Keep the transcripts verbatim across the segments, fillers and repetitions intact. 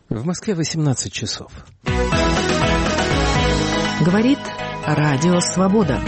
В Москве восемнадцать часов. Говорит Радио Свобода.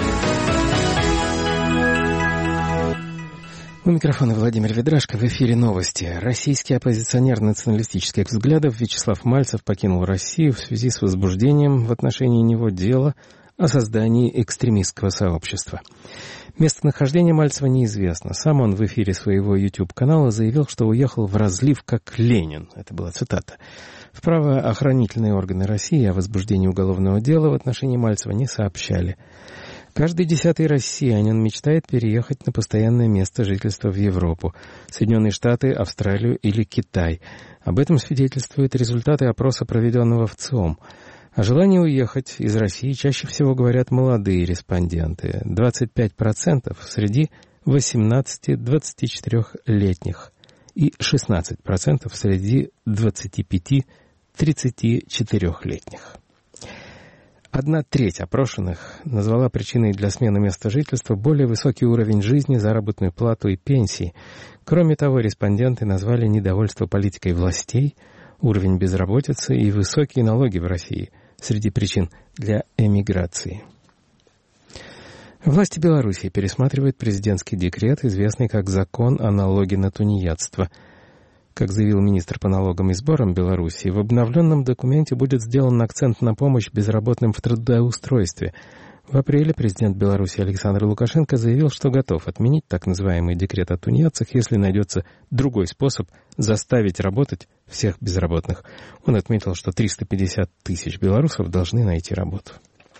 У микрофона Владимир Ведрашко. В эфире новости. Российский оппозиционер националистических взглядов Вячеслав Мальцев покинул Россию в связи с возбуждением в отношении него дела о создании экстремистского сообщества. Местонахождение Мальцева неизвестно. Сам он в эфире своего YouTube-канала заявил, что уехал в разлив как Ленин. Это была цитата. В правоохранительные органы России о возбуждении уголовного дела в отношении Мальцева не сообщали. Каждый десятый россиянин мечтает переехать на постоянное место жительства в Европу, Соединенные Штаты, Австралию или Китай. Об этом свидетельствуют результаты опроса, проведенного в ЦИОМ. О желании уехать из России чаще всего говорят молодые респонденты. двадцать пять процентов среди восемнадцати-двадцати четырёхлетних и шестнадцать процентов среди двадцати пяти-тридцати четырёхлетних. Одна треть опрошенных назвала причиной для смены места жительства более высокий уровень жизни, заработную плату и пенсии. Кроме того, респонденты назвали недовольство политикой властей, уровень безработицы и высокие налоги в России среди причин для эмиграции. Власти Беларуси пересматривают президентский декрет, известный как «Закон о налоге на тунеядство». Как заявил министр по налогам и сборам Беларуси, в обновленном документе будет сделан акцент на помощь безработным в трудоустройстве. В апреле президент Беларуси Александр Лукашенко заявил, что готов отменить так называемый декрет о тунеядцах, если найдется другой способ заставить работать всех безработных. Он отметил, что триста пятьдесят тысяч белорусов должны найти работу.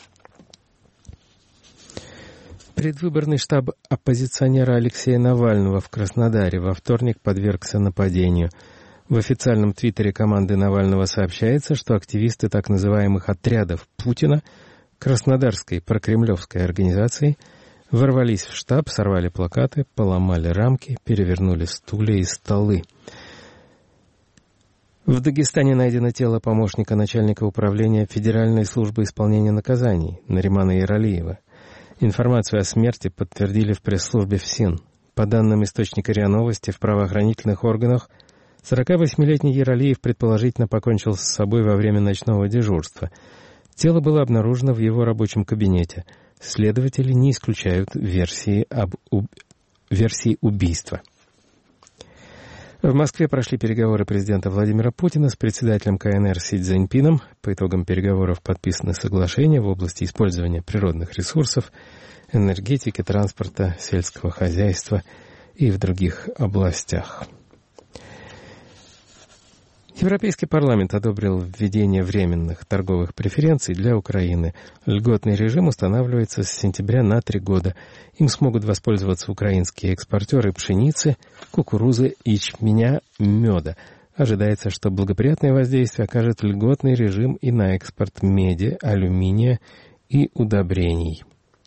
Предвыборный штаб оппозиционера Алексея Навального в Краснодаре во вторник подвергся нападению. В официальном твиттере команды Навального сообщается, что активисты так называемых «отрядов Путина» Краснодарской прокремлевской организации ворвались в штаб, сорвали плакаты, поломали рамки, перевернули стулья и столы. В Дагестане найдено тело помощника начальника управления Федеральной службы исполнения наказаний Наримана Яралиева. Информацию о смерти подтвердили в пресс-службе ФСИН. По данным источника РИА Новости, в правоохранительных органах сорокавосьмилетний Яралиев предположительно покончил с собой во время ночного дежурства. Тело было обнаружено в его рабочем кабинете. Следователи не исключают версии, об уб... версии убийства. В Москве прошли переговоры президента Владимира Путина с председателем КНР Си Цзиньпином. По итогам переговоров подписаны соглашения в области использования природных ресурсов, энергетики, транспорта, сельского хозяйства и в других областях. Европейский парламент одобрил введение временных торговых преференций для Украины. Льготный режим устанавливается с сентября на три года. Им смогут воспользоваться украинские экспортеры пшеницы, кукурузы, ячменя, меда. Ожидается, что благоприятное воздействие окажет льготный режим и на экспорт меди, алюминия и удобрений.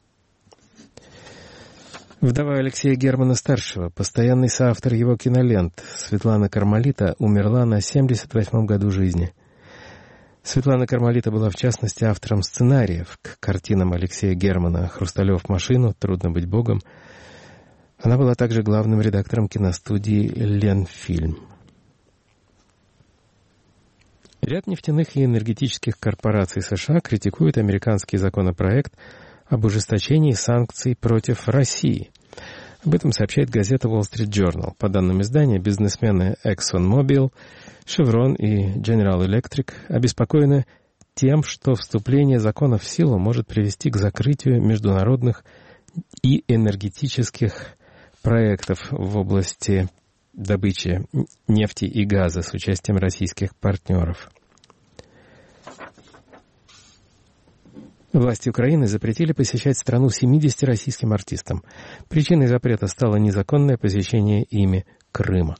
Вдова Алексея Германа-старшего, постоянный соавтор его кинолент, Светлана Кармалита, умерла на семьдесят восьмом году жизни. Светлана Кармалита была, в частности, автором сценариев к картинам Алексея Германа «Хрусталев машину», «Трудно быть богом». Она была также главным редактором киностудии «Ленфильм». Ряд нефтяных и энергетических корпораций США критикуют американский законопроект об ужесточении санкций против России. Об этом сообщает газета Wall Street Journal. По данным издания, бизнесмены ExxonMobil, Chevron и General Electric обеспокоены тем, что вступление закона в силу может привести к закрытию международных и энергетических проектов в области добычи нефти и газа с участием российских партнеров. Власти Украины запретили посещать страну семидесяти российским артистам. Причиной запрета стало незаконное посещение ими Крыма.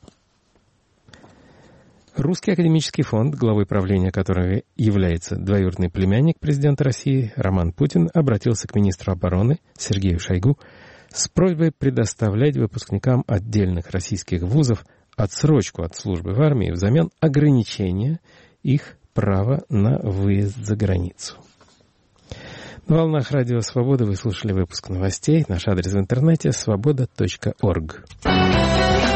Русский академический фонд, главой правления которого является двоюродный племянник президента России Роман Путин, обратился к министру обороны Сергею Шойгу с просьбой предоставлять выпускникам отдельных российских вузов отсрочку от службы в армии взамен ограничения их права на выезд за границу. На волнах Радио Свобода вы слушали выпуск новостей. Наш адрес в интернете свобода точка орг.